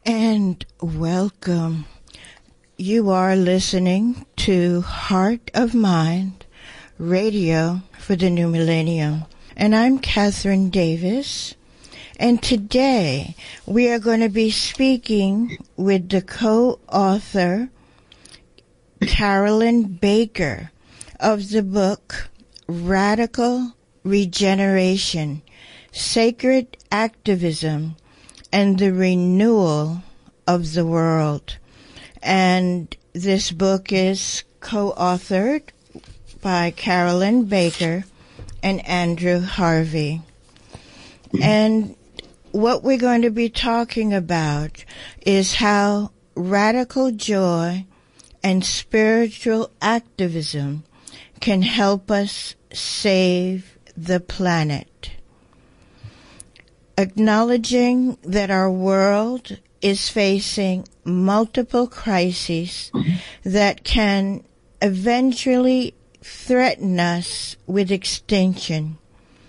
And welcome. You are listening to Heart of Mind Radio for the New Millennium. And I'm Catherine Davis. And today we are going to be speaking with the co-author, Carolyn Baker, of the book Radical Regeneration, Sacred Activism, and the Renewal of the World. And this book is co-authored by Carolyn Baker and Andrew Harvey. And what we're going to be talking about is how radical joy and spiritual activism can help us save the planet. Acknowledging that our world is facing multiple crises that can eventually threaten us with extinction,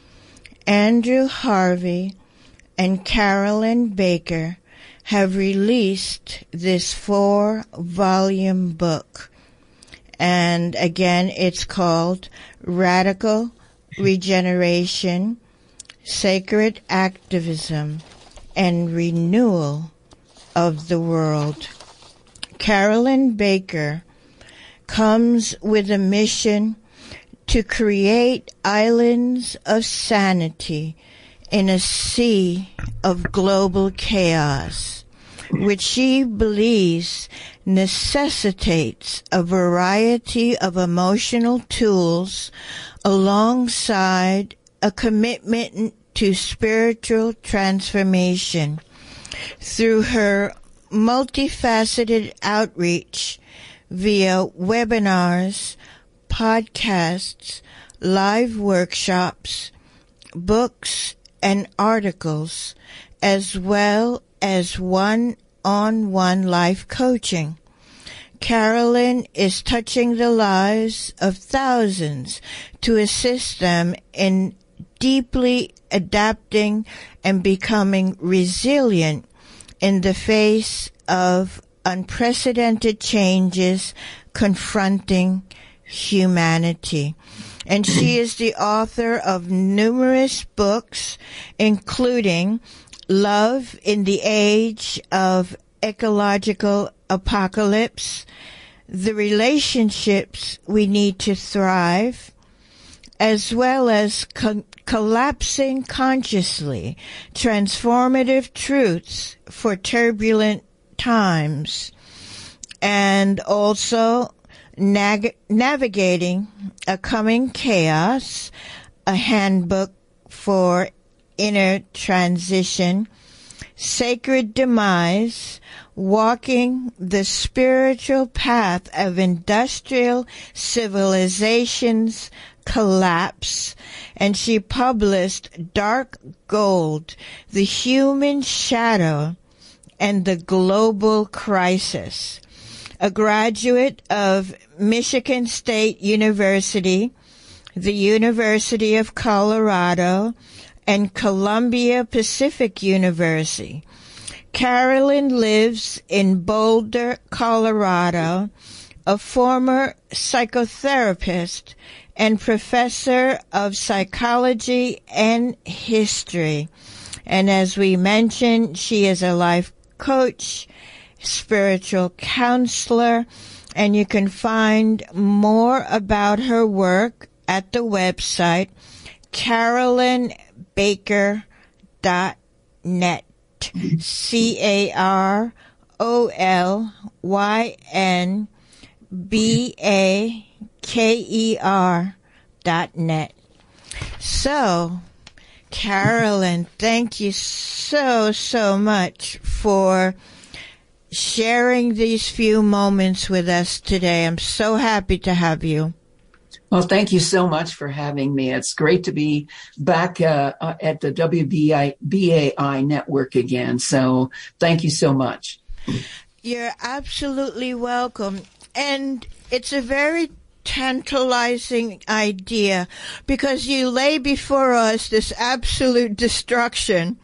Andrew Harvey and Carolyn Baker have released this 4-volume book. And again, it's called Radical Regeneration, Sacred Activism, and Renewal of the World. Carolyn Baker comes with a mission to create islands of sanity in a sea of global chaos, which she believes necessitates a variety of emotional tools alongside a commitment to spiritual transformation. Through her multifaceted outreach via webinars, podcasts, live workshops, books, and articles, as well as one-on-one life coaching, Carolyn is touching the lives of thousands to assist them in deeply adapting and becoming resilient in the face of unprecedented changes confronting humanity. And she is the author of numerous books, including Love in the Age of Ecological Apocalypse, The Relationships We Need to Thrive, as well as Collapsing Consciously, Transformative Truths for Turbulent Times, and also Navigating a Coming Chaos, a handbook for inner transition, Sacred Demise, Walking the Spiritual Path of Industrial Civilization's Collapse, and she published Dark Gold, The Human Shadow and the Global Crisis. A graduate of Michigan State University, the University of Colorado, and Columbia Pacific University. Carolyn lives in Boulder, Colorado, a former psychotherapist and professor of psychology and history. And as we mentioned, she is a life coach, spiritual counselor, and you can find more about her work at the website carolynbaker.net. carolynbaker.net. So, Carolyn, thank you so much for sharing these few moments with us today. I'm so happy to have you. Well, thank you so much for having me. It's great to be back at the WBAI network again. So thank you so much. You're absolutely welcome. And it's a very tantalizing idea because you lay before us this absolute destruction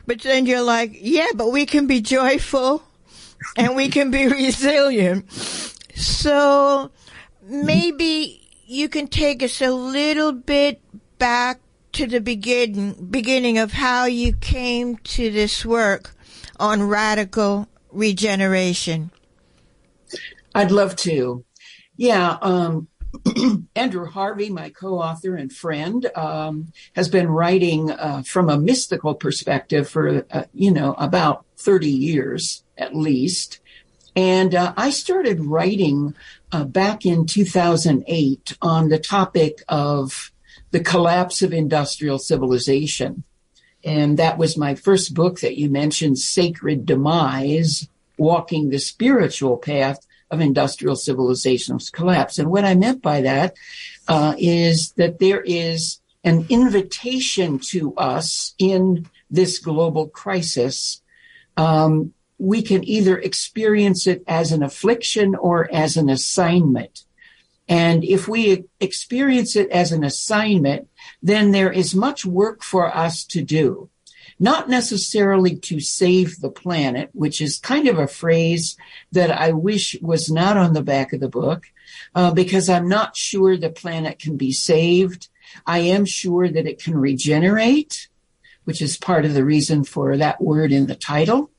But then you're like, yeah, but we can be joyful and we can be resilient. So maybe you can take us a little bit back to the beginning of how you came to this work on radical regeneration. I'd love to. Yeah. Andrew Harvey, my co-author and friend, has been writing from a mystical perspective for, about 30 years at least. And I started writing back in 2008 on the topic of the collapse of industrial civilization. And that was my first book that you mentioned, Sacred Demise, Walking the Spiritual Path of Industrial Civilization's Collapse. And what I meant by that is that there is an invitation to us in this global crisis. We can either experience it as an affliction or as an assignment. And if we experience it as an assignment, then there is much work for us to do. Not necessarily to save the planet, which is kind of a phrase that I wish was not on the back of the book, because I'm not sure the planet can be saved. I am sure that it can regenerate, which is part of the reason for that word in the title.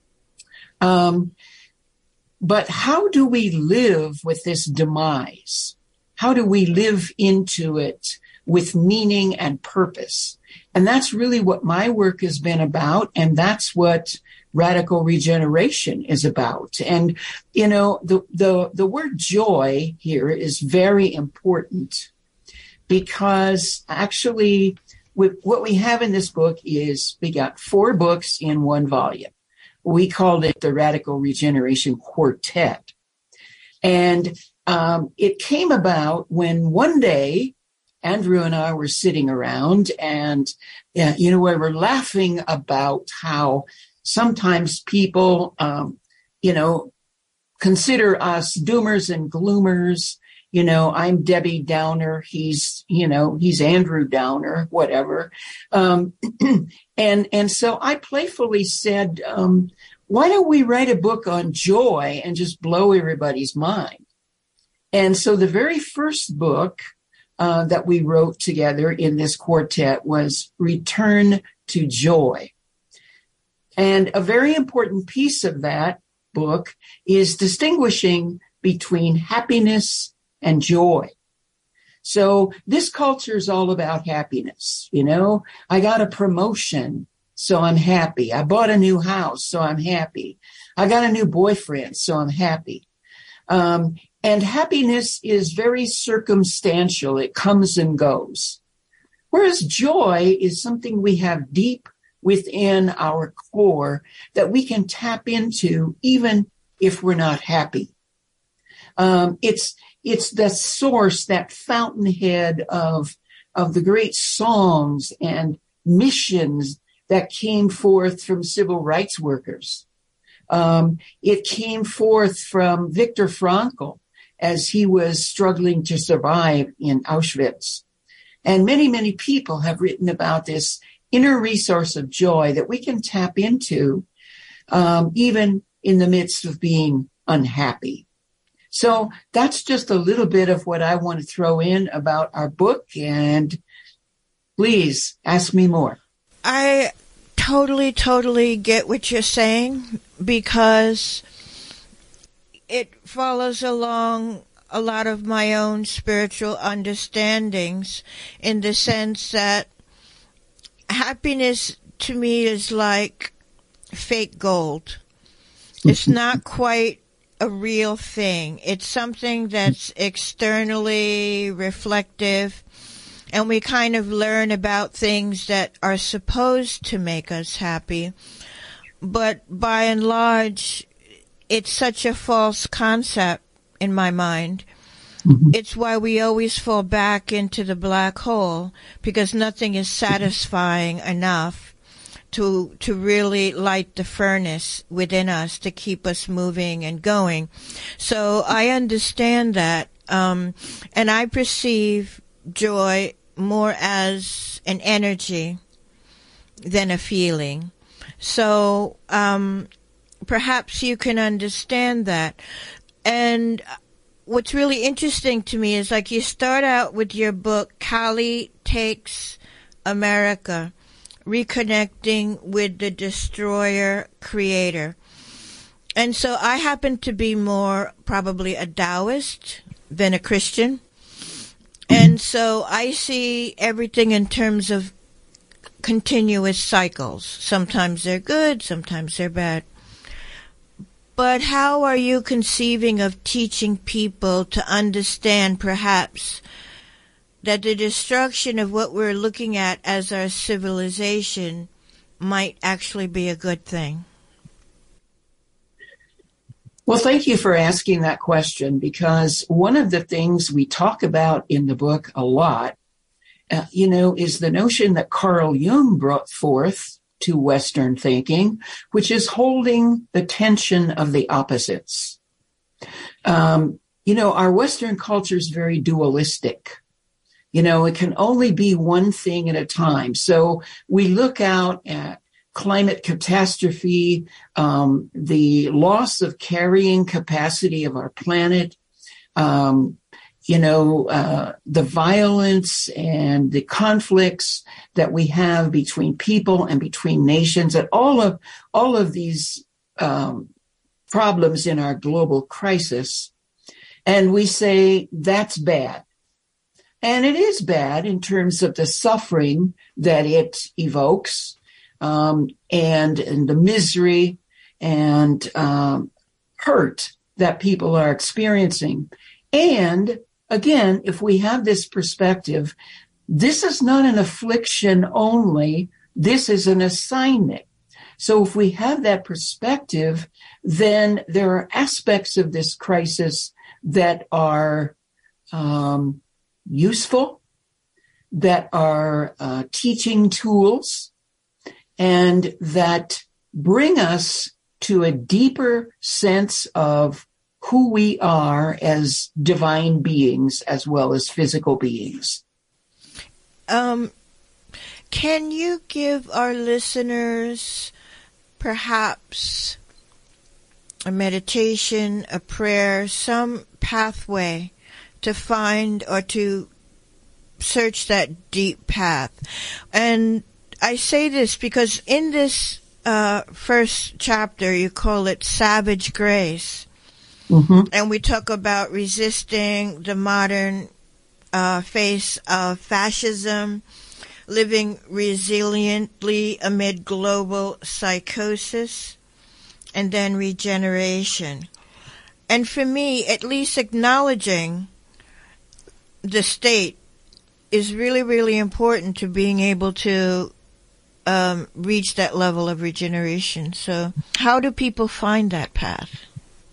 But how do we live with this demise? How do we live into it with meaning and purpose? And that's really what my work has been about. And that's what radical regeneration is about. And, the word joy here is very important because actually what we have in this book is we got 4 books in one volume. We called it the Radical Regeneration Quartet. And it came about when one day Andrew and I were sitting around and, we were laughing about how sometimes people, consider us doomers and gloomers. I'm Debbie Downer. He's Andrew Downer, whatever. And so I playfully said, why don't we write a book on joy and just blow everybody's mind? And so the very first book that we wrote together in this quartet was Return to Joy. And a very important piece of that book is distinguishing between happiness and joy. So this culture is all about happiness. I got a promotion, so I'm happy. I bought a new house, so I'm happy. I got a new boyfriend, so I'm happy. And happiness is very circumstantial. It comes and goes. Whereas joy is something we have deep within our core that we can tap into even if we're not happy. It's the source, that fountainhead of the great songs and missions that came forth from civil rights workers. It came forth from Viktor Frankl as he was struggling to survive in Auschwitz. And many, many people have written about this inner resource of joy that we can tap into, even in the midst of being unhappy. So that's just a little bit of what I want to throw in about our book, and please ask me more. I totally get what you're saying, because it follows along a lot of my own spiritual understandings, in the sense that happiness to me is like fake gold. It's not quite a real thing. It's something that's externally reflective, and we kind of learn about things that are supposed to make us happy. But by and large, it's such a false concept in my mind. Mm-hmm. It's why we always fall back into the black hole, because nothing is satisfying enough to really light the furnace within us to keep us moving and going. So I understand that, and I perceive joy more as an energy than a feeling. So perhaps you can understand that. And what's really interesting to me is, like, you start out with your book, Kali Takes America, Reconnecting with the Destroyer Creator. And so I happen to be more probably a Taoist than a Christian. And so I see everything in terms of continuous cycles. Sometimes they're good, sometimes they're bad. But how are you conceiving of teaching people to understand, perhaps, that the destruction of what we're looking at as our civilization might actually be a good thing? Well, thank you for asking that question, because one of the things we talk about in the book a lot, is the notion that Carl Jung brought forth to Western thinking, which is holding the tension of the opposites. Our Western culture is very dualistic. It can only be one thing at a time. So we look out at climate catastrophe, the loss of carrying capacity of our planet, the violence and the conflicts that we have between people and between nations, and all of these problems in our global crisis. And we say that's bad. And it is bad in terms of the suffering that it evokes, and the misery and hurt that people are experiencing. And again, if we have this perspective, this is not an affliction only, this is an assignment. So if we have that perspective, then there are aspects of this crisis that are useful, that are teaching tools, and that bring us to a deeper sense of who we are as divine beings as well as physical beings. Can you give our listeners perhaps a meditation, a prayer, some pathway to find or to search that deep path? And I say this because in this first chapter, you call it Savage Grace. Mm-hmm. And we talk about resisting the modern face of fascism, living resiliently amid global psychosis, and then regeneration. And for me, at least acknowledging the state is really, really important to being able to reach that level of regeneration. So how do people find that path?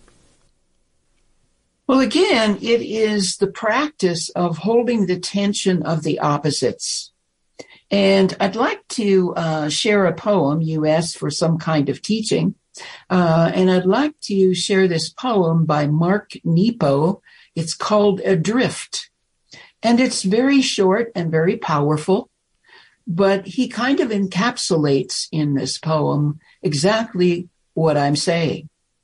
Well, again, it is the practice of holding the tension of the opposites. And I'd like to share a poem. You asked for some kind of teaching. And I'd like to share this poem by Mark Nepo. It's called Adrift. And it's very short and very powerful. But he kind of encapsulates in this poem exactly what I'm saying.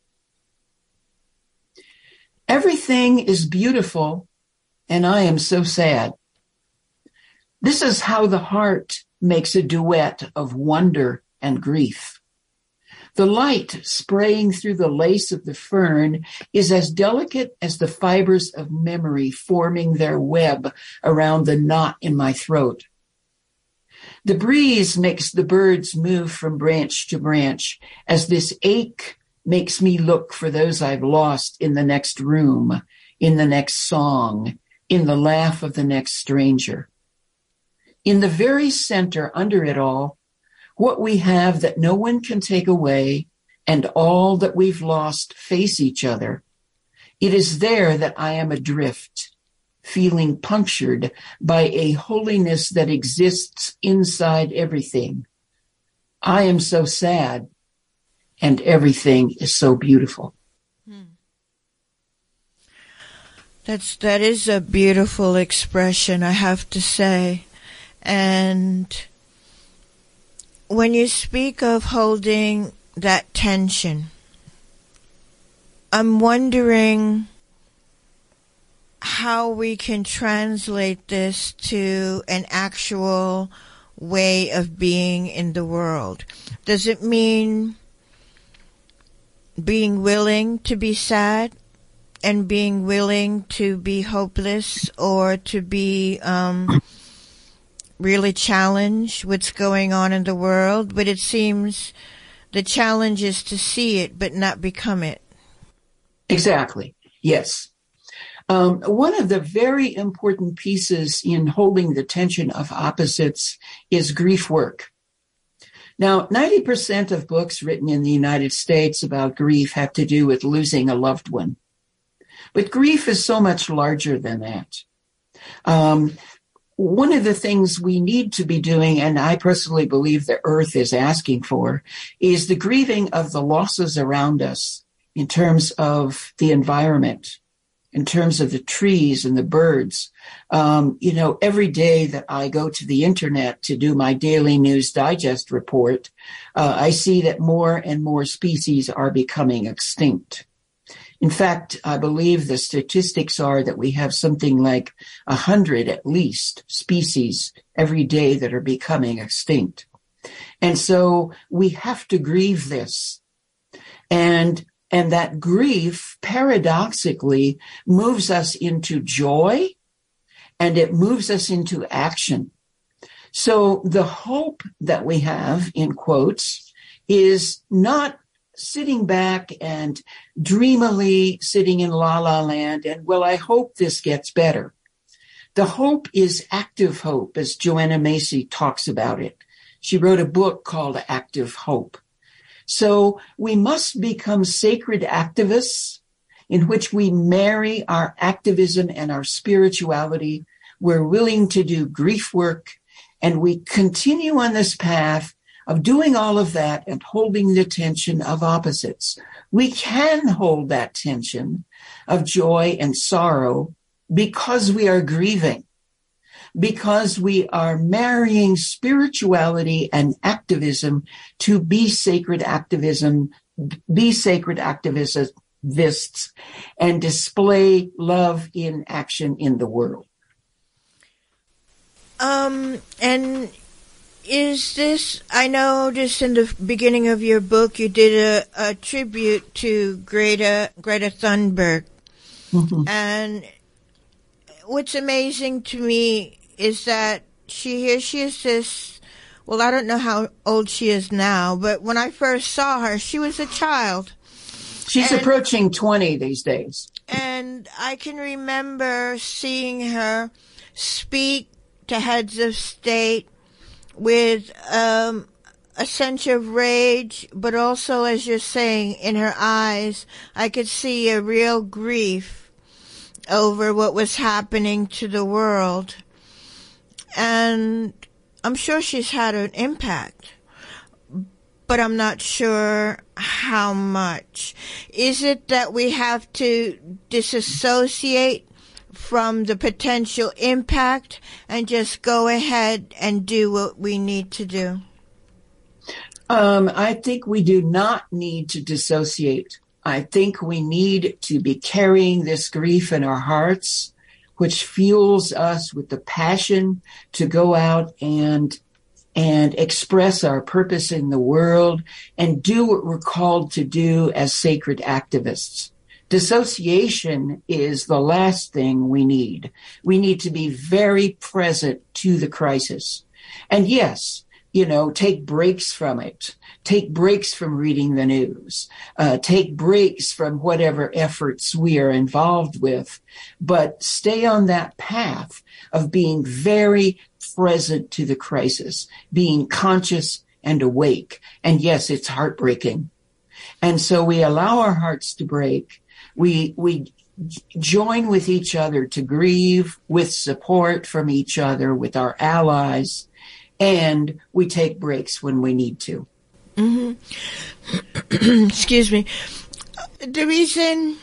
Everything is beautiful, and I am so sad. This is how the heart makes a duet of wonder and grief. The light spraying through the lace of the fern is as delicate as the fibers of memory forming their web around the knot in my throat. The breeze makes the birds move from branch to branch as this ache makes me look for those I've lost in the next room, in the next song, in the laugh of the next stranger. In the very center, under it all, what we have that no one can take away, and all that we've lost face each other. It is there that I am adrift, feeling punctured by a holiness that exists inside everything. I am so sad, and everything is so beautiful. That is a beautiful expression, I have to say. And when you speak of holding that tension, I'm wondering how we can translate this to an actual way of being in the world. Does it mean being willing to be sad and being willing to be hopeless, or to be really challenge what's going on in the world? But it seems the challenge is to see it but not become it. Exactly. Yes. One of the very important pieces in holding the tension of opposites is grief work. Now, 90% of books written in the United States about grief have to do with losing a loved one. But grief is so much larger than that. One of the things we need to be doing, and I personally believe the earth is asking for, is the grieving of the losses around us in terms of the environment, in terms of the trees and the birds. Every day that I go to the internet to do my daily News Digest report, I see that more and more species are becoming extinct. In fact, I believe the statistics are that we have something like 100 at least species every day that are becoming extinct. And so we have to grieve this. And that grief paradoxically moves us into joy, and it moves us into action. So the hope that we have, in quotes, is not sitting back and dreamily sitting in la la land and, well, I hope this gets better. The hope is active hope, as Joanna Macy talks about it. She wrote a book called Active Hope. So we must become sacred activists in which we marry our activism and our spirituality. We're willing to do grief work, and we continue on this path of doing all of that and holding the tension of opposites. We can hold that tension of joy and sorrow because we are grieving, because we are marrying spirituality and activism to be sacred activists and display love in action in the world. And is this, I noticed in the beginning of your book, you did a tribute to Greta Thunberg. Mm-hmm. And what's amazing to me is that she is this, well, I don't know how old she is now, but when I first saw her, she was a child. She's approaching 20 these days. And I can remember seeing her speak to heads of state with a sense of rage, but also, as you're saying, in her eyes, I could see a real grief over what was happening to the world. And I'm sure she's had an impact, but I'm not sure how much. Is it that we have to disassociate from the potential impact and just go ahead and do what we need to do? I think we do not need to dissociate. I think we need to be carrying this grief in our hearts, which fuels us with the passion to go out and express our purpose in the world and do what we're called to do as sacred activists. Dissociation is the last thing we need. We need to be very present to the crisis. And yes, take breaks from it. Take breaks from reading the news. Take breaks from whatever efforts we are involved with. But stay on that path of being very present to the crisis, being conscious and awake. And yes, it's heartbreaking. And so we allow our hearts to break. We join with each other to grieve with support from each other, with our allies, and we take breaks when we need to. Mm-hmm. Excuse me. The reason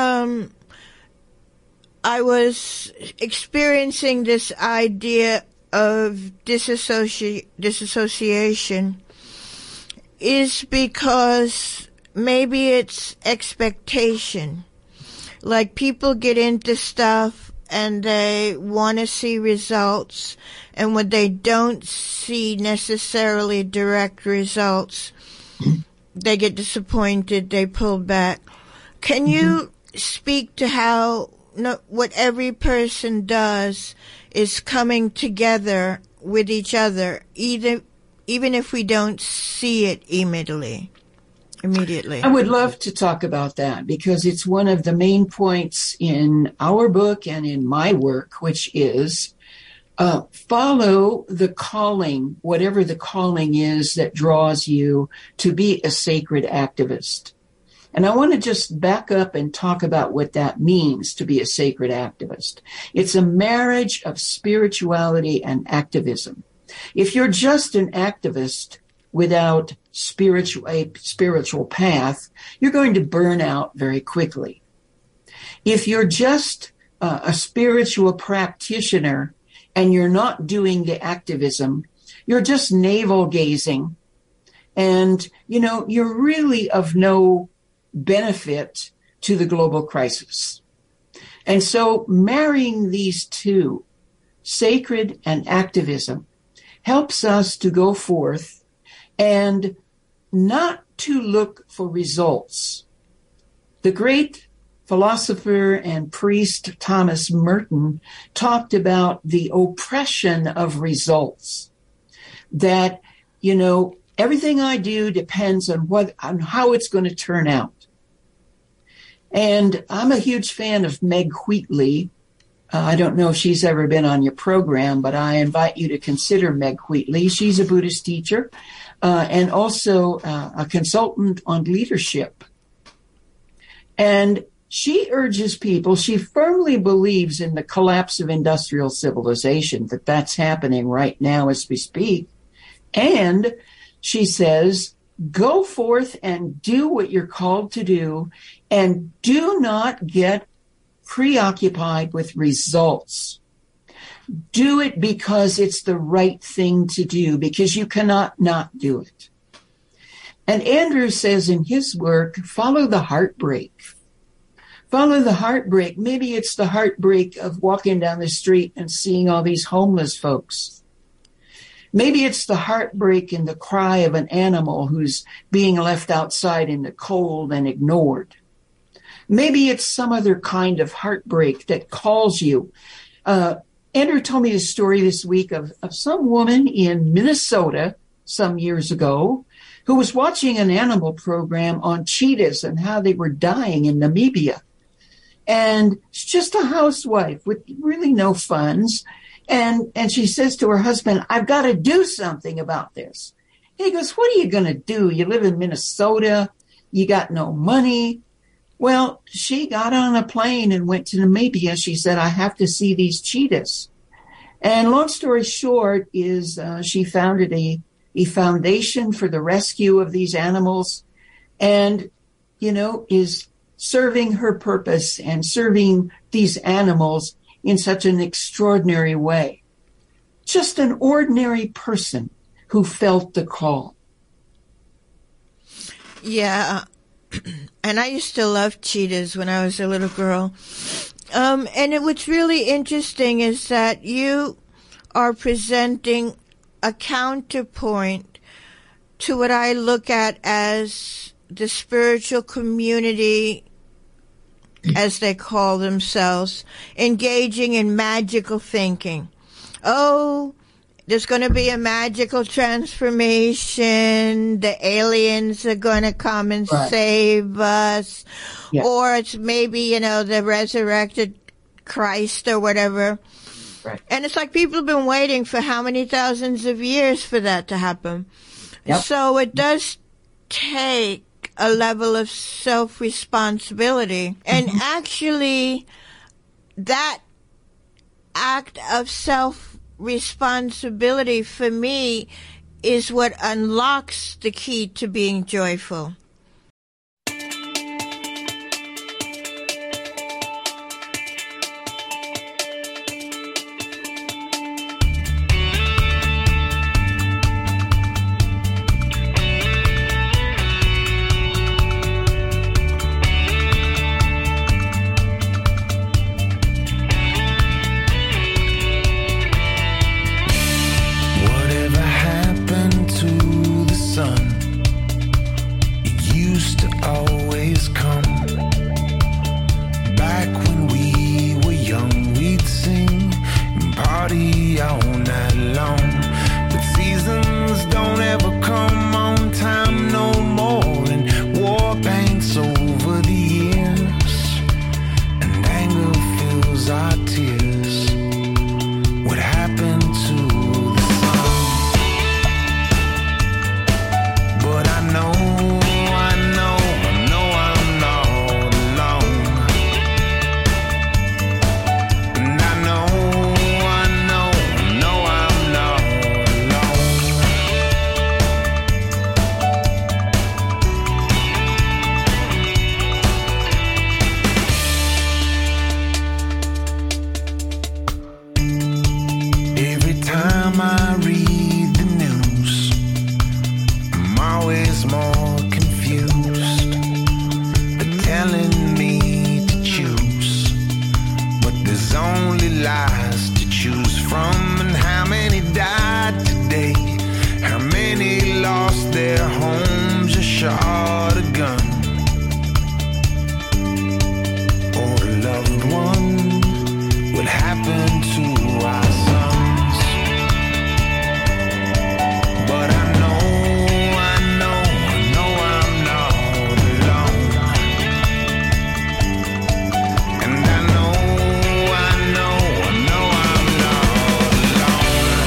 I was experiencing this idea of disassociation is because maybe it's expectation. Like people get into stuff and they want to see results, and when they don't see necessarily direct results, they get disappointed, they pull back. Can you speak to how what every person does is coming together with each other, even if we don't see it immediately? I would love to talk about that because it's one of the main points in our book and in my work, which is follow the calling, whatever the calling is that draws you to be a sacred activist. And I want to just back up and talk about what that means to be a sacred activist. It's a marriage of spirituality and activism. If you're just an activist without a spiritual path, you're going to burn out very quickly. If you're just a spiritual practitioner and you're not doing the activism, you're just navel gazing, and you're really of no benefit to the global crisis. And so marrying these two, sacred and activism, helps us to go forth and not to look for results. The great philosopher and priest Thomas Merton talked about the oppression of results. That, everything I do depends on how it's going to turn out. And I'm a huge fan of Meg Wheatley. I don't know if she's ever been on your program, but I invite you to consider Meg Wheatley. She's a Buddhist teacher and also a consultant on leadership. And she urges people, she firmly believes in the collapse of industrial civilization, that's happening right now as we speak. And she says, go forth and do what you're called to do, and do not get preoccupied with results. Do it because it's the right thing to do, because you cannot not do it. And Andrew says in his work, follow the heartbreak. Follow the heartbreak. Maybe it's the heartbreak of walking down the street and seeing all these homeless folks. Maybe it's the heartbreak in the cry of an animal who's being left outside in the cold and ignored. Maybe it's some other kind of heartbreak that calls you. Andrew told me a story this week of some woman in Minnesota some years ago who was watching an animal program on cheetahs and how they were dying in Namibia. And she's just a housewife with really no funds. And she says to her husband, I've got to do something about this. And he goes, what are you going to do? You live in Minnesota. You got no money. Well, she got on a plane and went to Namibia. She said, I have to see these cheetahs. And long story short is she founded a foundation for the rescue of these animals and, is serving her purpose and serving these animals in such an extraordinary way. Just an ordinary person who felt the call. Yeah. And I used to love cheetahs when I was a little girl. And what's really interesting is that you are presenting a counterpoint to what I look at as the spiritual community, as they call themselves, engaging in magical thinking. Oh, there's going to be a magical transformation. The aliens are going to come and save us. Yeah. Or it's maybe, the resurrected Christ or whatever. Right. And it's like people have been waiting for how many thousands of years for that to happen. Yep. So it does take a level of self-responsibility. And actually, that act of self-responsibility for me is what unlocks the key to being joyful. used to always come. Back when we were young, we'd sing and party all night long. But seasons don't ever come on time no more, and war paints over the years, and anger fills our tears. What happened to the sun? But I know I'm not alone. And I know I'm not alone. Every time I read the news, I'm always more confused. They're telling me to choose, but there's only lies to choose from. And how many died today? How many lost their homes or shot a gun? Or a loved one? What happened to our sons? But I know I'm not alone. And I know I'm not alone.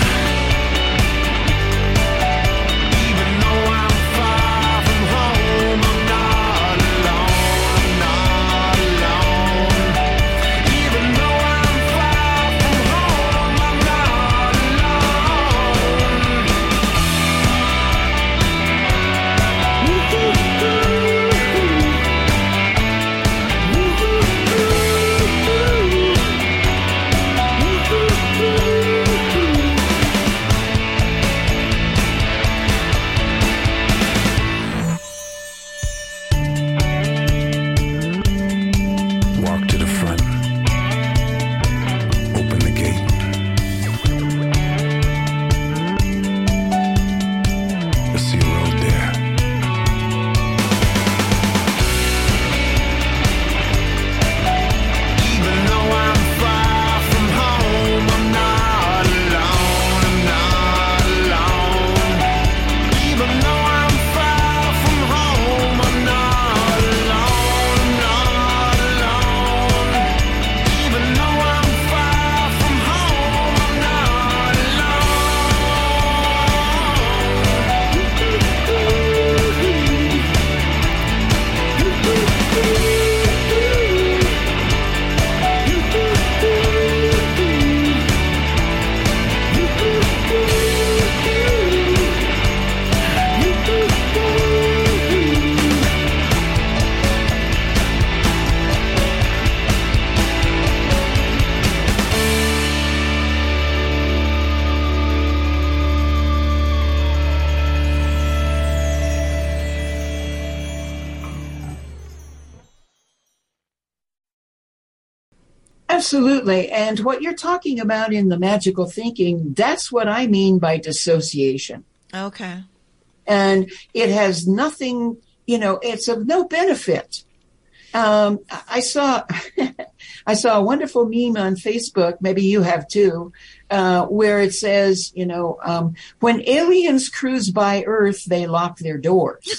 Even though I'm far from home, I'm not alone. I'm not alone. Even though I'm far from home, I'm not alone. Walk to the front. Open the gate. I see a road there. Even though I'm far from home, I'm not alone. I'm not alone. Even though I'm far from home, I'm not alone. I'm not alone. Even though I'm far from home, I'm not Absolutely. And what you're talking about in the magical thinking, that's what I mean by dissociation. Okay. And it has nothing, it's of no benefit. I saw a wonderful meme on Facebook, maybe you have too, where it says, when aliens cruise by Earth, they lock their doors.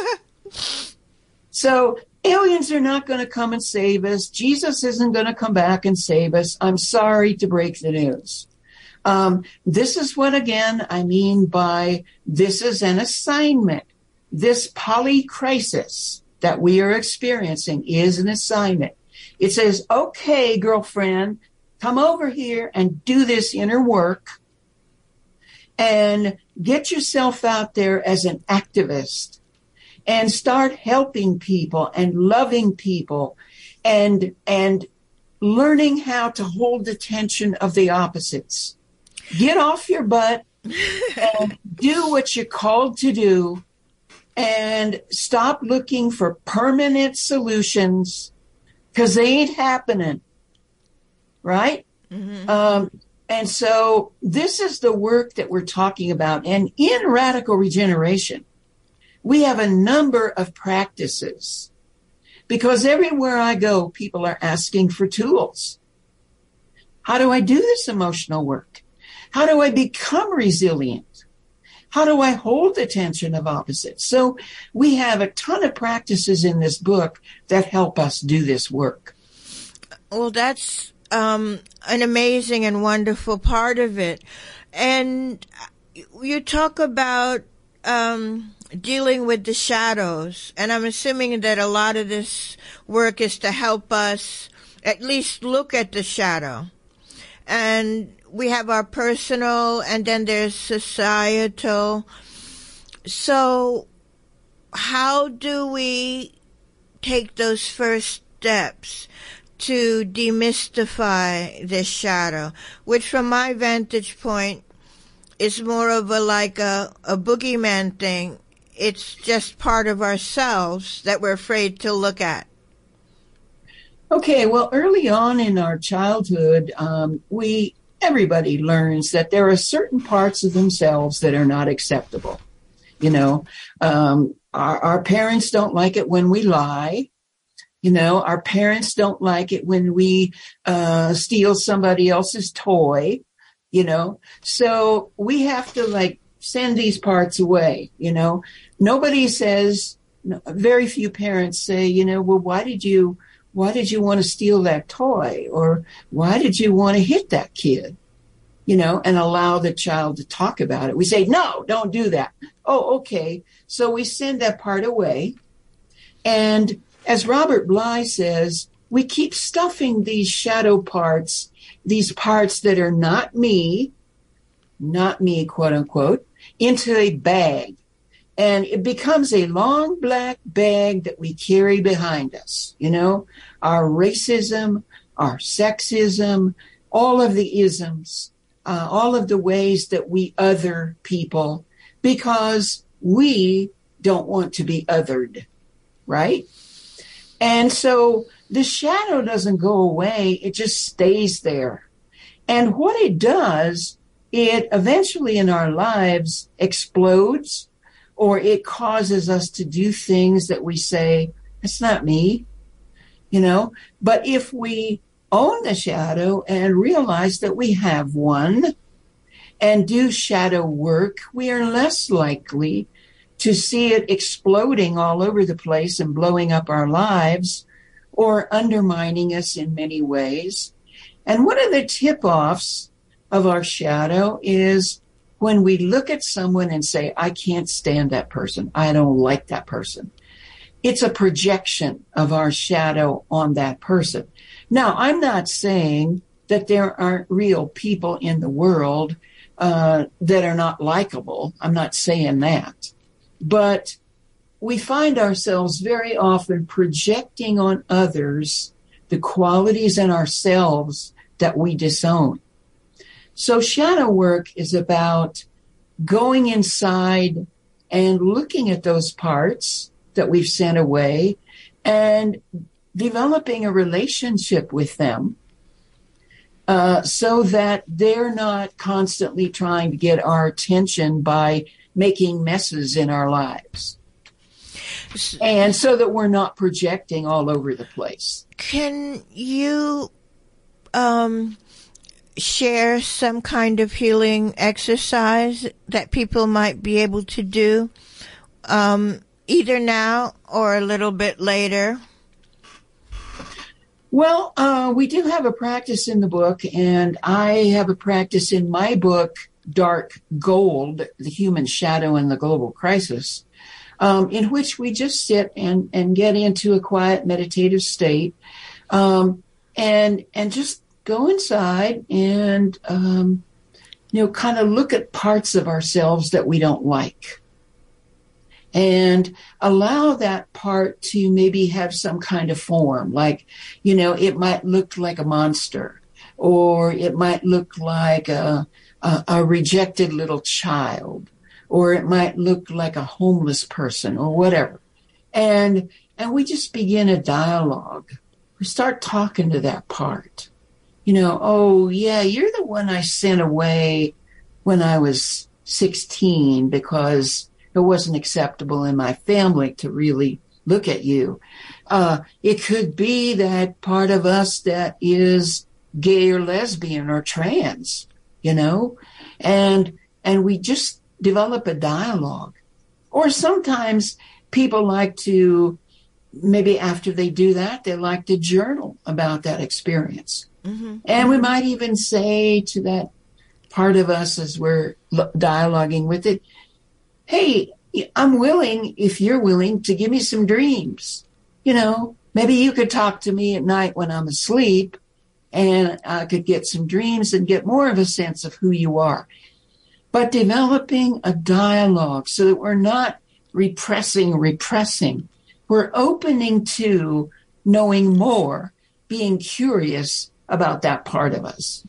So aliens are not going to come and save us. Jesus isn't going to come back and save us. I'm sorry to break the news. This is what, again, I mean by this is an assignment. This polycrisis that we are experiencing is an assignment. It says, okay, girlfriend, come over here and do this inner work and get yourself out there as an activist and start helping people and loving people and learning how to hold the tension of the opposites. Get off your butt and do what you're called to do and stop looking for permanent solutions because they ain't happening. Right? Mm-hmm. And so this is the work that we're talking about. And in radical regeneration, we have a number of practices because everywhere I go, people are asking for tools. How do I do this emotional work? How do I become resilient? How do I hold the tension of opposites? So we have a ton of practices in this book that help us do this work. Well, that's an amazing and wonderful part of it. And you talk about dealing with the shadows, and I'm assuming that a lot of this work is to help us at least look at the shadow. And we have our personal, and then there's societal. So how do we take those first steps to demystify this shadow, which from my vantage point is more of a boogeyman thing? It's just part of ourselves that we're afraid to look at. Okay, well, early on in our childhood, everybody learns that there are certain parts of themselves that are not acceptable. You know, our parents don't like it when we lie. You know, our parents don't like it when we steal somebody else's toy, you know. So we have to send these parts away, you know. Nobody says, very few parents say, you know, well, why did you want to steal that toy? Or why did you want to hit that kid? You know, and allow the child to talk about it. We say, no, don't do that. Oh, okay. So we send that part away. And as Robert Bly says, we keep stuffing these shadow parts, these parts that are not me, quote unquote, into a bag. And it becomes a long black bag that we carry behind us. You know, our racism, our sexism, all of the isms, all of the ways that we other people because we don't want to be othered, right? And so the shadow doesn't go away. It just stays there. And what it does, it eventually in our lives explodes, or it causes us to do things that we say, it's not me, you know. But if we own the shadow and realize that we have one and do shadow work, we are less likely to see it exploding all over the place and blowing up our lives or undermining us in many ways. And one of the tip-offs of our shadow is when we look at someone and say, I can't stand that person. I don't like that person. It's a projection of our shadow on that person. Now, I'm not saying that there aren't real people in the world that are not likable. I'm not saying that. But we find ourselves very often projecting on others the qualities in ourselves that we disown. So shadow work is about going inside and looking at those parts that we've sent away and developing a relationship with them so that they're not constantly trying to get our attention by making messes in our lives. And so that we're not projecting all over the place. Can you share some kind of healing exercise that people might be able to do either now or a little bit later? Well, we do have a practice in the book, and I have a practice in my book, Dark Gold, The Human Shadow and the Global Crisis, in which we just sit and get into a quiet meditative state and just go inside and, kind of look at parts of ourselves that we don't like and allow that part to maybe have some kind of form. Like, it might look like a monster, or it might look like a rejected little child, or it might look like a homeless person or whatever. And we just begin a dialogue. We start talking to that part. Oh, yeah, you're the one I sent away when I was 16 because it wasn't acceptable in my family to really look at you. It could be that part of us that is gay or lesbian or trans, and we just develop a dialogue. Or sometimes people like to, maybe after they do that, they like to journal about that experience. Mm-hmm. And we might even say to that part of us as we're dialoguing with it, hey, I'm willing, if you're willing, to give me some dreams. Maybe you could talk to me at night when I'm asleep, and I could get some dreams and get more of a sense of who you are. But developing a dialogue so that we're not repressing. We're opening to knowing more, being curious about that part of us.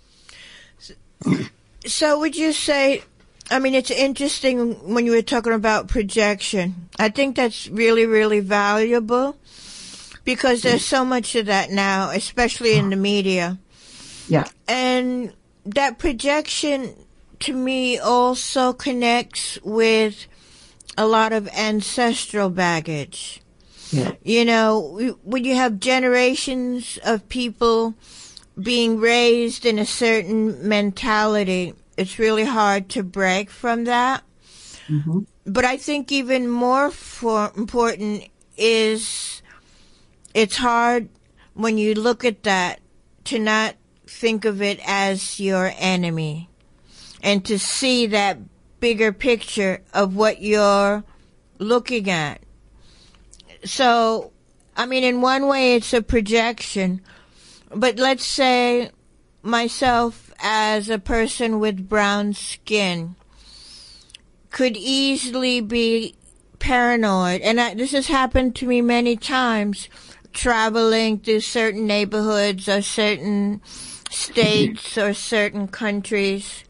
So would you say, it's interesting when you were talking about projection. I think that's really, really valuable because there's so much of that now, especially in the media. Yeah. And that projection, to me, also connects with a lot of ancestral baggage. Yeah. When you have generations of people being raised in a certain mentality, it's really hard to break from that. Mm-hmm. But I think even more important is it's hard when you look at that to not think of it as your enemy and to see that bigger picture of what you're looking at. So, in one way it's a projection, but let's say myself as a person with brown skin could easily be paranoid. And this has happened to me many times, traveling through certain neighborhoods or certain states or certain countries.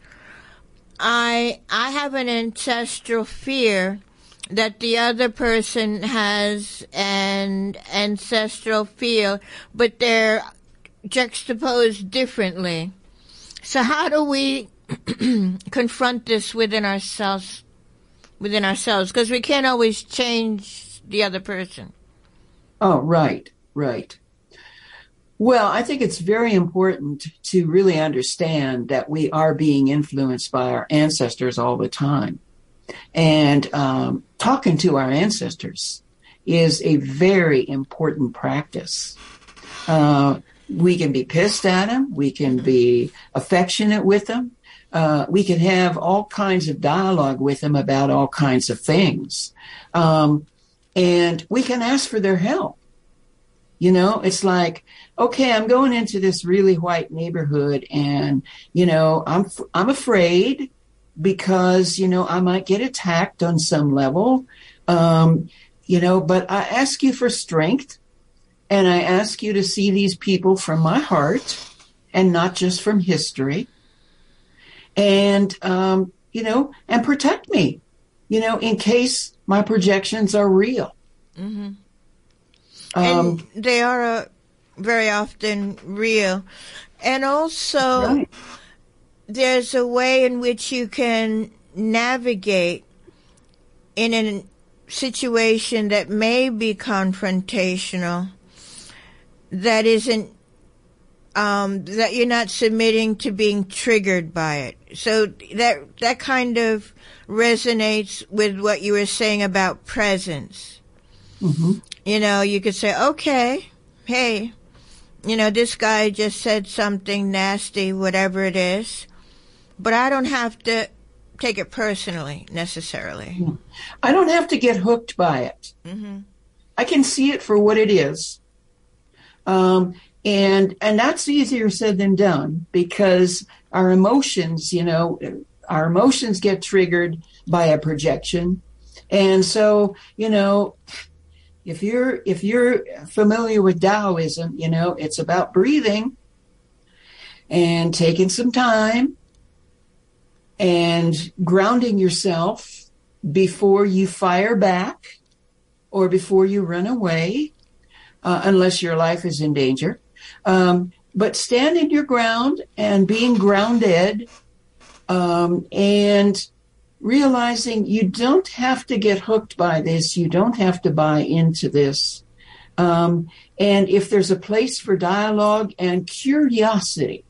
I have an ancestral fear that the other person has an ancestral fear, but they're juxtaposed differently. So how do we confront this within ourselves? Because we can't always change the other person. Oh, right. Well, I think it's very important to really understand that we are being influenced by our ancestors all the time. And talking to our ancestors is a very important practice. We can be pissed at them. We can be affectionate with them. We can have all kinds of dialogue with them about all kinds of things. And we can ask for their help. It's like, okay, I'm going into this really white neighborhood and, I'm afraid because, I might get attacked on some level, but I ask you for strength and I ask you to see these people from my heart and not just from history and, and protect me, in case my projections are real. Mm-hmm. And they are very often real. And also, right. There's a way in which you can navigate in a situation that may be confrontational, that isn't, that you're not submitting to being triggered by it. So that kind of resonates with what you were saying about presence. Mm-hmm. You could say, okay, hey, this guy just said something nasty, whatever it is, but I don't have to take it personally, necessarily. I don't have to get hooked by it. Mm-hmm. I can see it for what it is. And that's easier said than done because our emotions, get triggered by a projection. And so, if you're familiar with Taoism, it's about breathing and taking some time and grounding yourself before you fire back or before you run away, unless your life is in danger. But standing your ground and being grounded, and realizing you don't have to get hooked by this. You don't have to buy into this. And if there's a place for dialogue and curiosity,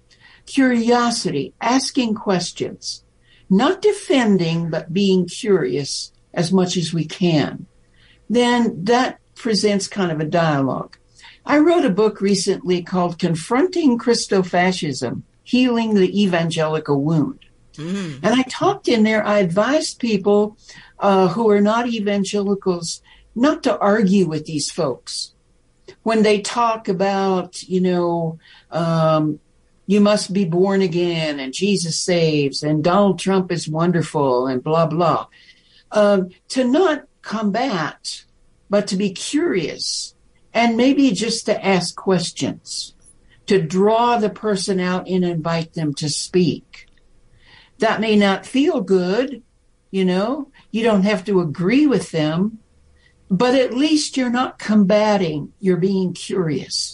asking questions, not defending, but being curious as much as we can, then that presents kind of a dialogue. I wrote a book recently called Confronting Christofascism, Healing the Evangelical Wound. And I talked in there, I advised people who are not evangelicals not to argue with these folks. When they talk about, you must be born again and Jesus saves and Donald Trump is wonderful and blah, blah, to not combat, but to be curious and maybe just to ask questions, to draw the person out and invite them to speak. That may not feel good, you don't have to agree with them, but at least you're not combating, you're being curious.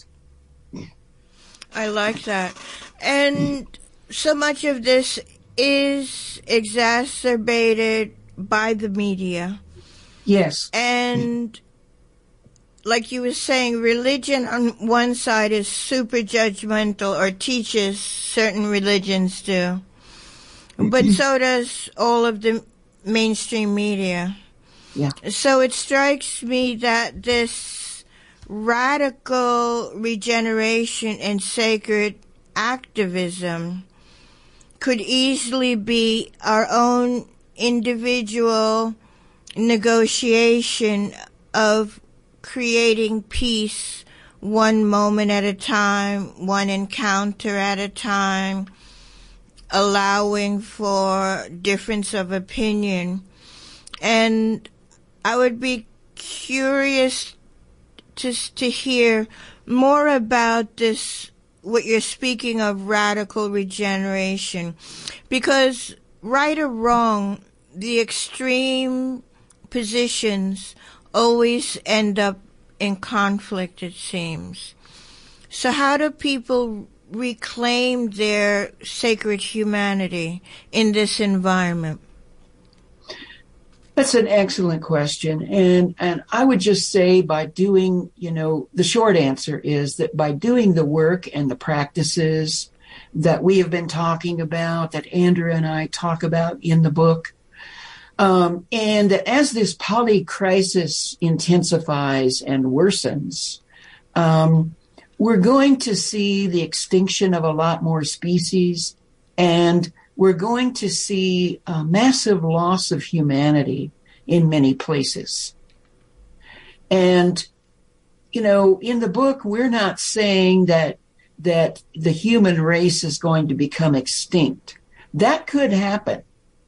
I like that. And so much of this is exacerbated by the media. Yes. And like you were saying, religion on one side is super judgmental, or teaches, certain religions do. But so does all of the mainstream media. Yeah. So it strikes me that this radical regeneration and sacred activism could easily be our own individual negotiation of creating peace one moment at a time, one encounter at a time, allowing for difference of opinion. And I would be curious to hear more about this, what you're speaking of, radical regeneration, because right or wrong, the extreme positions always end up in conflict, it seems. So how do people reclaim their sacred humanity in this environment? That's an excellent question. And I would just say by doing, the short answer is that by doing the work and the practices that we have been talking about, that Andrea and I talk about in the book, and that as this polycrisis intensifies and worsens, we're going to see the extinction of a lot more species, and we're going to see a massive loss of humanity in many places. And, in the book, we're not saying that the human race is going to become extinct. That could happen.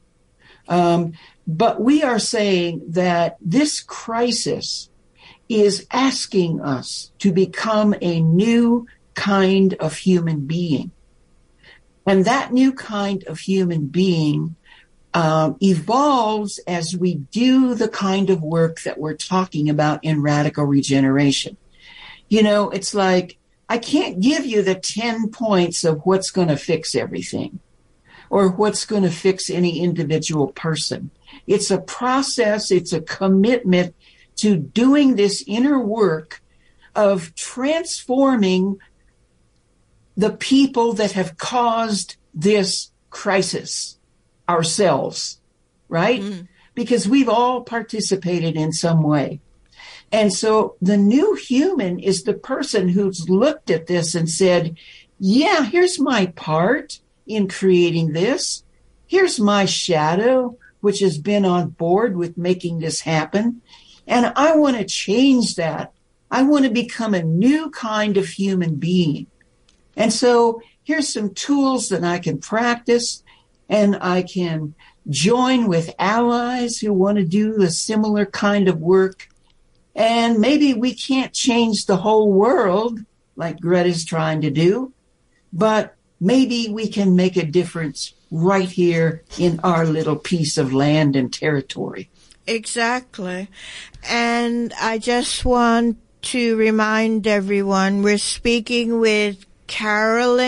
But we are saying that this crisis is asking us to become a new kind of human being. And that new kind of human being evolves as we do the kind of work that we're talking about in radical regeneration. It's like, I can't give you the 10 points of what's going to fix everything or what's going to fix any individual person. It's a process, it's a commitment to doing this inner work of transforming the people that have caused this crisis, ourselves, right? Because we've all participated in some way. And so the new human is the person who's looked at this and said, yeah, here's my part in creating this. Here's my shadow, which has been on board with making this happen. And I want to change that. I want to become a new kind of human being. And so here's some tools that I can practice, and I can join with allies who want to do the similar kind of work. And maybe we can't change the whole world like Greta's trying to do, but maybe we can make a difference right here in our little piece of land and territory. Exactly. And I just want to remind everyone we're speaking with Carolyn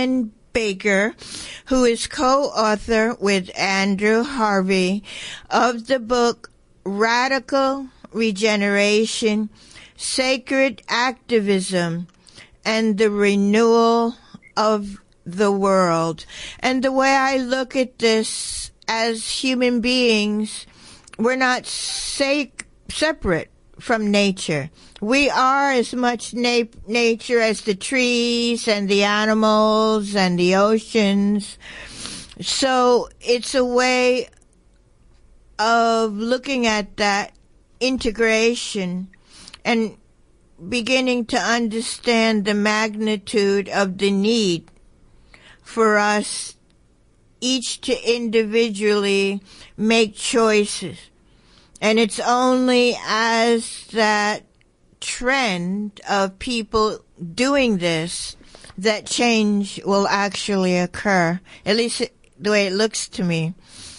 Baker, who is co-author with Andrew Harvey of the book Radical Regeneration, Sacred Activism, and the Renewal of the World. And the way I look at this, as human beings, we're not separate from nature. We are as much nature as the trees and the animals and the oceans. So it's a way of looking at that integration and beginning to understand the magnitude of the need for us each to individually make choices. And it's only as that trend of people doing this that change will actually occur, at least the way it looks to me.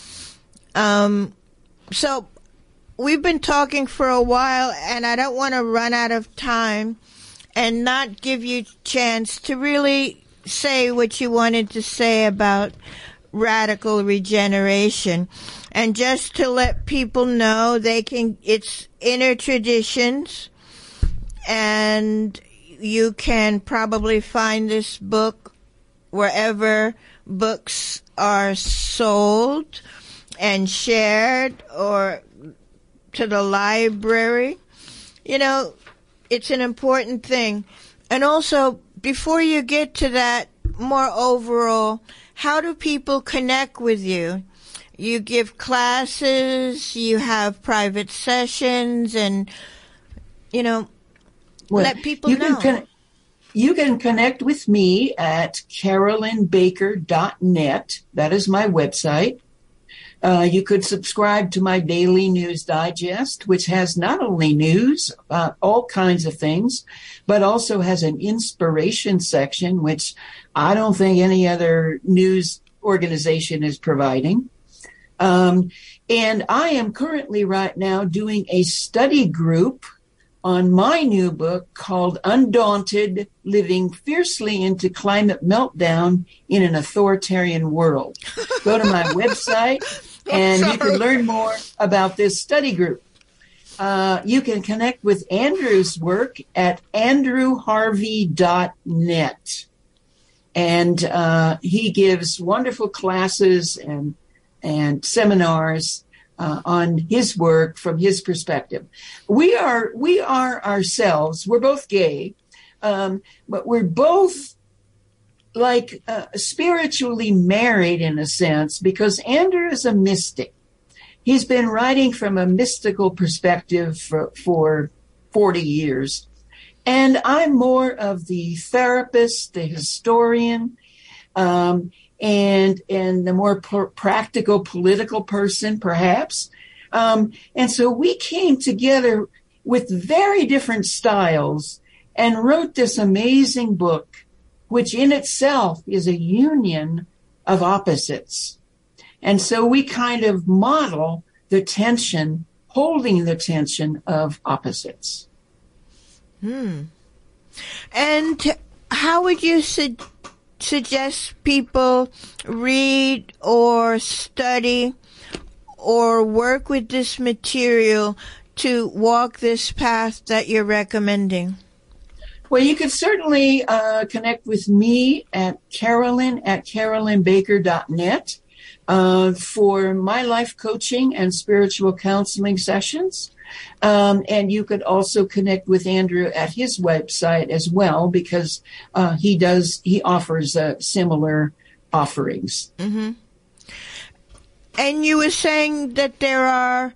So we've been talking for a while, and I don't want to run out of time and not give you a chance to really say what you wanted to say about radical regeneration. And just to let people know, it's Inner Traditions, and you can probably find this book wherever books are sold and shared, or to the library. You know, it's an important thing. And also, before you get to that more overall, how do people connect with you? You give classes, you have private sessions, and, let people know. You can connect with me at carolynbaker.net. That is my website. You could subscribe to my daily news digest, which has not only news about all kinds of things, but also has an inspiration section, which I don't think any other news organization is providing. And I am currently right now doing a study group on my new book called Undaunted: Living Fiercely into Climate Meltdown in an Authoritarian World. Go to my website and you can learn more about this study group. You can connect with Andrew's work at andrewharvey.net. And he gives wonderful classes and seminars on his work from his perspective. We are ourselves, we're both gay, but we're both spiritually married in a sense, because Andrew is a mystic. He's been writing from a mystical perspective for 40 years. And I'm more of the therapist, the historian, and the more practical political person, perhaps. And so we came together with very different styles and wrote this amazing book, which in itself is a union of opposites. And so we kind of model the tension, holding the tension of opposites. And how would you suggest people read or study or work with this material to walk this path that you're recommending? Well, you could certainly connect with me at carolynbaker.net for my life coaching and spiritual counseling sessions. And you could also connect with Andrew at his website as well, because he offers similar offerings. Mm-hmm. And you were saying that there are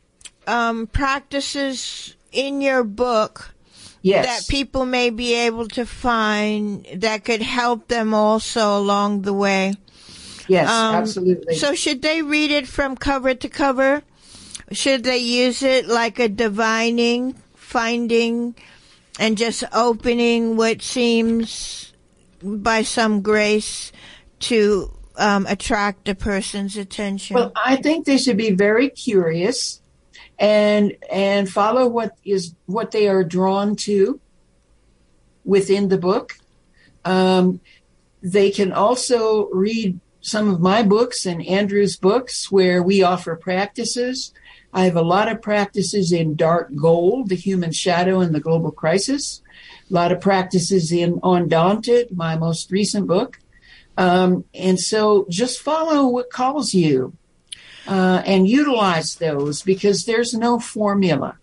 practices in your book, yes, that people may be able to find that could help them also along the way. Yes, absolutely. So should they read it from cover to cover? Should they use it like a divining, finding, and just opening what seems by some grace to attract a person's attention? Well, I think they should be very curious and follow what they are drawn to within the book. They can also read some of my books and Andrew's books where we offer practices. I have a lot of practices in Dark Gold, The Human Shadow and the Global Crisis. A lot of practices in Undaunted, my most recent book. And so just follow what calls you and utilize those, because there's no formula.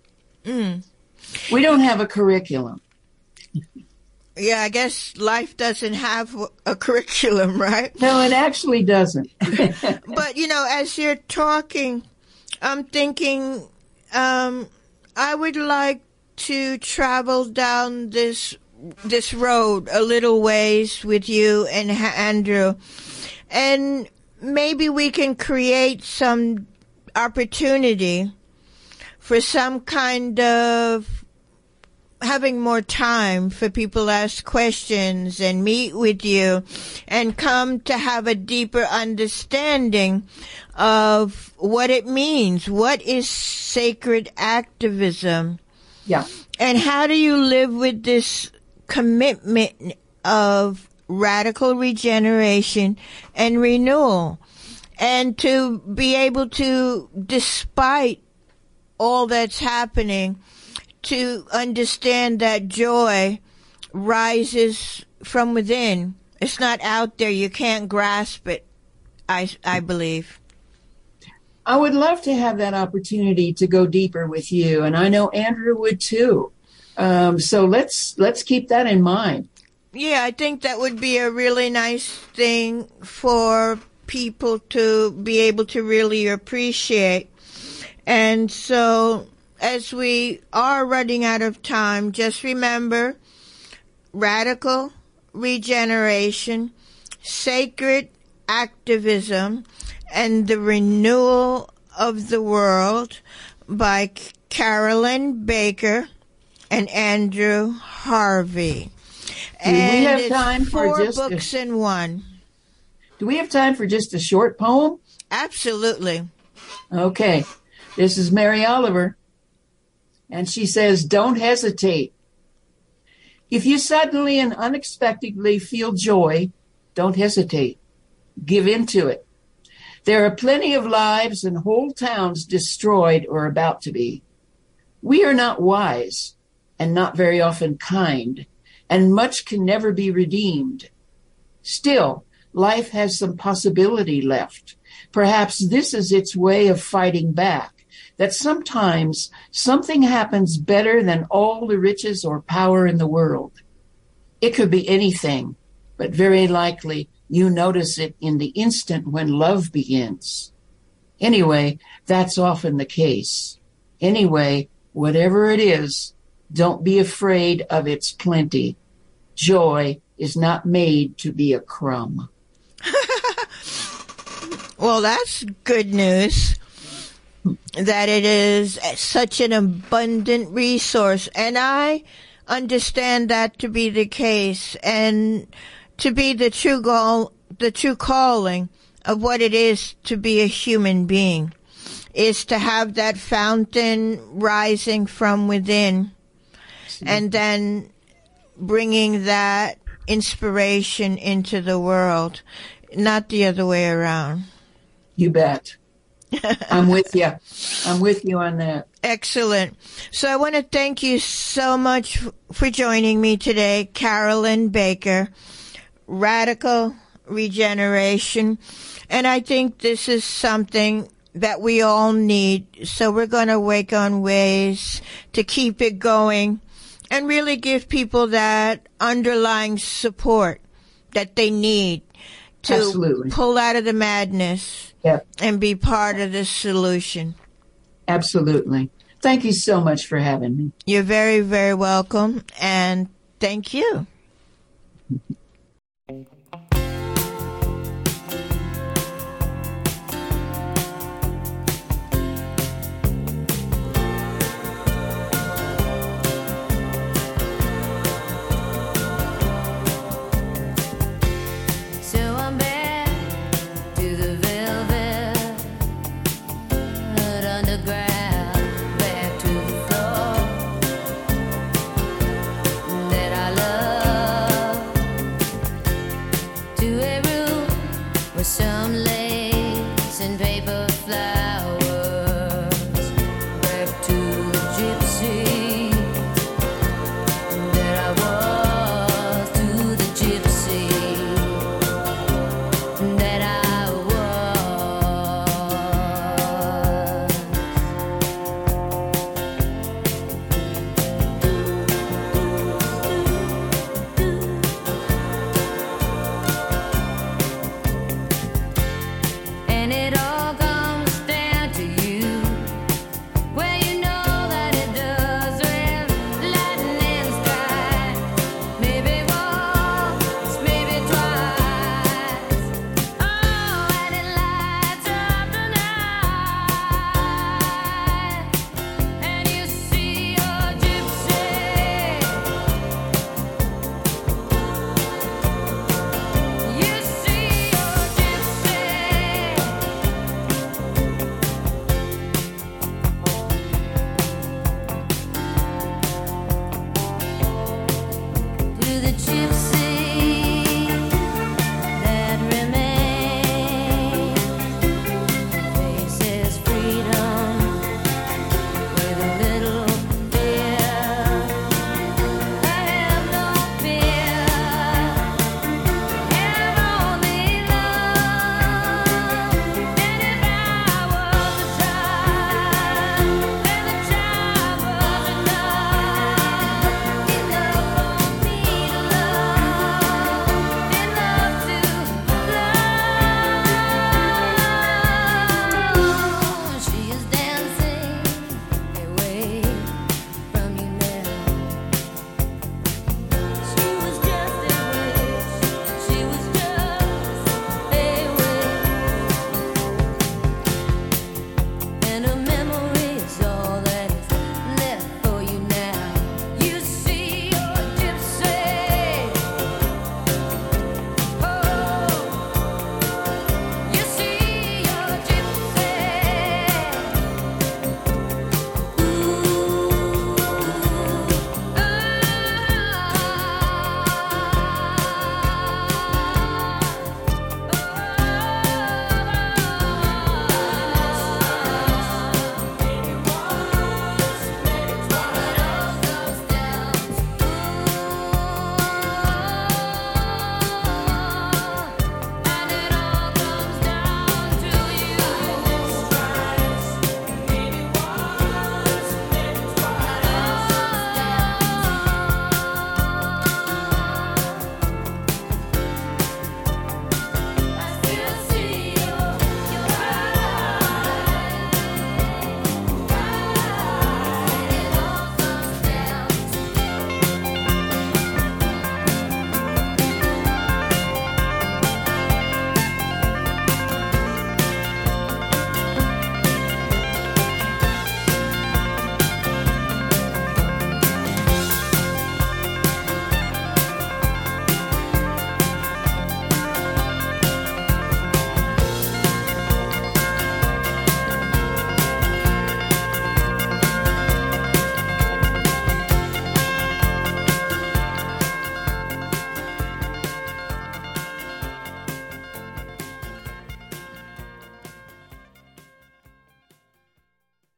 We don't have a curriculum. Yeah, I guess life doesn't have a curriculum, right? No, it actually doesn't. But, as you're talking, I'm thinking I would like to travel down this road a little ways with you and Andrew, and maybe we can create some opportunity for some kind of having more time for people to ask questions and meet with you and come to have a deeper understanding of what it means. What is sacred activism? Yeah. And how do you live with this commitment of radical regeneration and renewal? And to be able to, despite all that's happening, to understand that joy rises from within. It's not out there. You can't grasp it, I believe. I would love to have that opportunity to go deeper with you, and I know Andrew would too. So let's keep that in mind. Yeah, I think that would be a really nice thing for people to be able to really appreciate. And so, as we are running out of time, just remember radical regeneration, sacred activism, and the renewal of the world by Carolyn Baker and Andrew Harvey. Do we have time for 4 books in one. Do we have time for just a short poem? Absolutely. Okay. This is Mary Oliver. And she says, don't hesitate. If you suddenly and unexpectedly feel joy, don't hesitate. Give in to it. There are plenty of lives and whole towns destroyed or about to be. We are not wise and not very often kind, and much can never be redeemed. Still, life has some possibility left. Perhaps this is its way of fighting back. That sometimes something happens better than all the riches or power in the world. It could be anything, but very likely you notice it in the instant when love begins. Anyway, that's often the case. Anyway, whatever it is, don't be afraid of its plenty. Joy is not made to be a crumb. Well, that's good news. That it is such an abundant resource. And I understand that to be the case, and to be the true goal, the true calling of what it is to be a human being, is to have that fountain rising from within, and then bringing that inspiration into the world, not the other way around. You bet. I'm with you. I'm with you on that. Excellent. So I want to thank you so much for joining me today, Carolyn Baker, Radical Regeneration. And I think this is something that we all need. So we're going to work on ways to keep it going and really give people that underlying support that they need to Absolutely. Pull out of the madness. Yep. And be part of the solution. Absolutely. Thank you so much for having me. You're very, very welcome, and thank you.